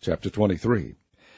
Chapter 23.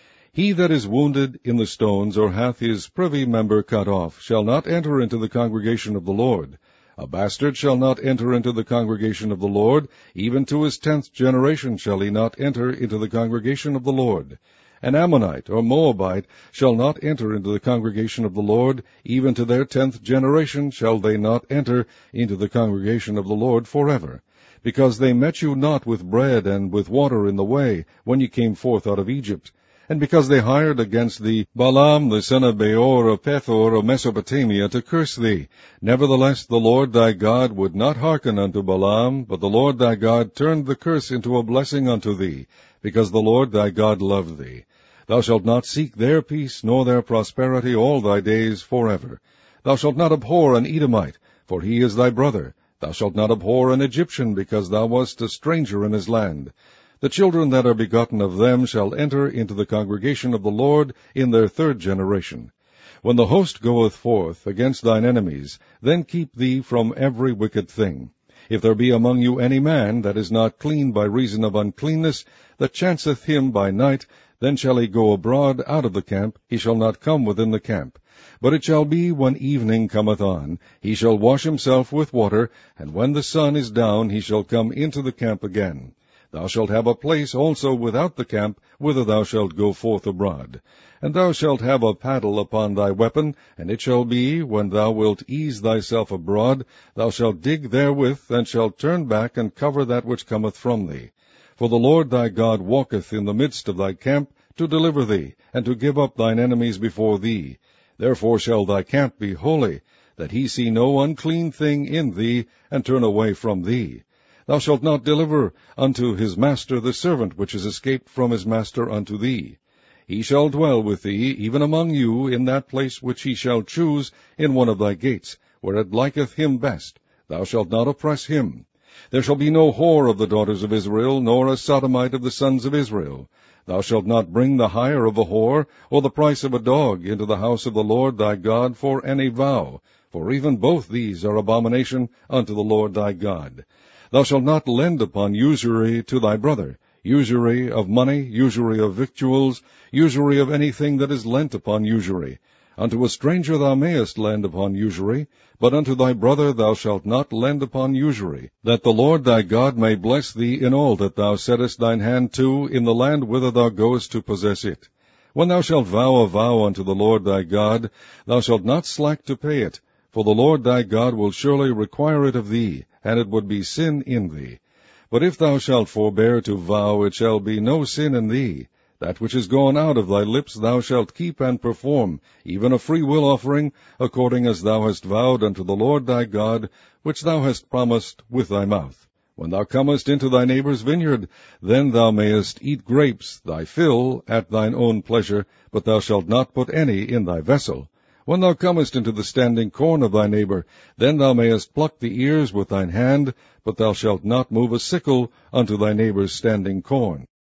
He that is wounded in the stones, or hath his privy member cut off, shall not enter into the congregation of the Lord. A bastard shall not enter into the congregation of the Lord, even to his 10th generation shall he not enter into the congregation of the Lord. An Ammonite or Moabite shall not enter into the congregation of the Lord, even to their 10th generation shall they not enter into the congregation of the Lord forever. Because they met you not with bread and with water in the way, when ye came forth out of Egypt. And because they hired against thee Balaam the son of Beor of Pethor of Mesopotamia to curse thee. Nevertheless the Lord thy God would not hearken unto Balaam, but the Lord thy God turned the curse into a blessing unto thee, because the Lord thy God loved thee. Thou shalt not seek their peace, nor their prosperity all thy days forever. Thou shalt not abhor an Edomite, for he is thy brother. Thou shalt not abhor an Egyptian, because thou wast a stranger in his land. The children that are begotten of them shall enter into the congregation of the Lord in their 3rd generation. When the host goeth forth against thine enemies, then keep thee from every wicked thing. If there be among you any man that is not clean by reason of uncleanness, that chanceth him by night, then shall he go abroad out of the camp, he shall not come within the camp. But it shall be, when evening cometh on, he shall wash himself with water, and when the sun is down, he shall come into the camp again. Thou shalt have a place also without the camp, whither thou shalt go forth abroad. And thou shalt have a paddle upon thy weapon, and it shall be, when thou wilt ease thyself abroad, thou shalt dig therewith, and shalt turn back and cover that which cometh from thee. For the Lord thy God walketh in the midst of thy camp, to deliver thee, and to give up thine enemies before thee. Therefore shall thy camp be holy, that he see no unclean thing in thee, and turn away from thee. Thou shalt not deliver unto his master the servant which is escaped from his master unto thee. He shall dwell with thee, even among you, in that place which he shall choose in one of thy gates, where it liketh him best. Thou shalt not oppress him. There shall be no whore of the daughters of Israel, nor a sodomite of the sons of Israel. Thou shalt not bring the hire of a whore, or the price of a dog, into the house of the Lord thy God for any vow, for even both these are abomination unto the Lord thy God. Thou shalt not lend upon usury to thy brother, usury of money, usury of victuals, usury of anything that is lent upon usury. Unto a stranger thou mayest lend upon usury, but unto thy brother thou shalt not lend upon usury, that the Lord thy God may bless thee in all that thou settest thine hand to in the land whither thou goest to possess it. When thou shalt vow a vow unto the Lord thy God, thou shalt not slack to pay it, for the Lord thy God will surely require it of thee, and it would be sin in thee. But if thou shalt forbear to vow, it shall be no sin in thee. That which is gone out of thy lips thou shalt keep and perform, even a freewill offering, according as thou hast vowed unto the Lord thy God, which thou hast promised with thy mouth. When thou comest into thy neighbor's vineyard, then thou mayest eat grapes, thy fill, at thine own pleasure, but thou shalt not put any in thy vessel. When thou comest into the standing corn of thy neighbor, then thou mayest pluck the ears with thine hand, but thou shalt not move a sickle unto thy neighbor's standing corn.